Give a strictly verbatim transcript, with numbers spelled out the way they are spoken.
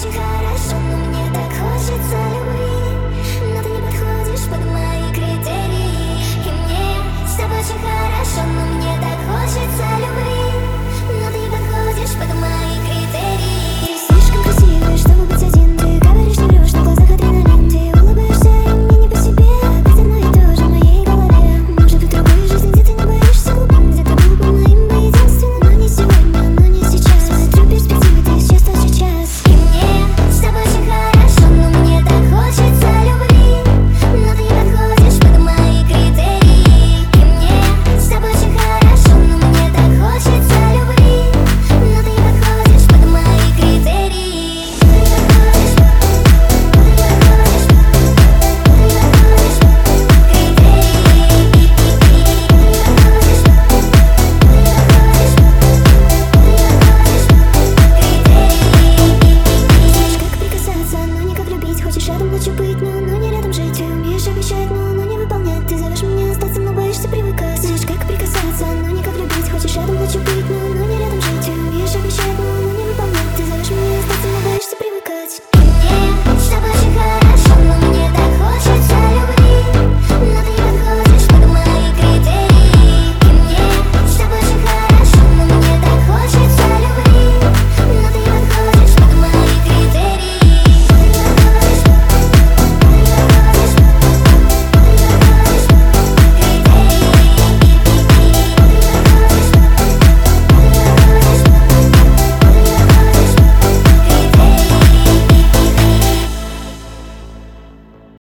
очень хорошо, но мне так хочется любви. Но ты не подходишь под мои критерии. И мне с тобой очень хорошо, но мне так хочется любви. Но ты не подходишь под мои критерии. Ты слишком красивый, чтобы быть один. Ты говоришь, не врешь, на глазах адреналин. Ты улыбаешься, и мне не по себе. Опять одно и то же в моей голове. Может быть, в другой жизни, где ты не боишься глубин, где ты был бы моим бы единственным. Но не сегодня, но не сейчас. Смотрю перспективы, ты сейчас, тот сейчас. И мне с тобой очень хорошо, но мне так хочется любви. Но ты не подходишь под мои критерии. И мне с тобой очень хорошо, но мне так хочется любви. Но ты не подходишь под мои критерии. Ты не подходишь, ты не подходишь, ты не подходишь под критерии. Знаешь, как прикасаться, но не как любить. Хочешь рядом ночью быть, но, но не рядом жить. Ты умеешь обещать, но, но не выполнять. Ты зовешь меня остаться, но боишься привыкать. Знаешь, как прикасаться, но не как любить. Хочешь рядом ночью быть, но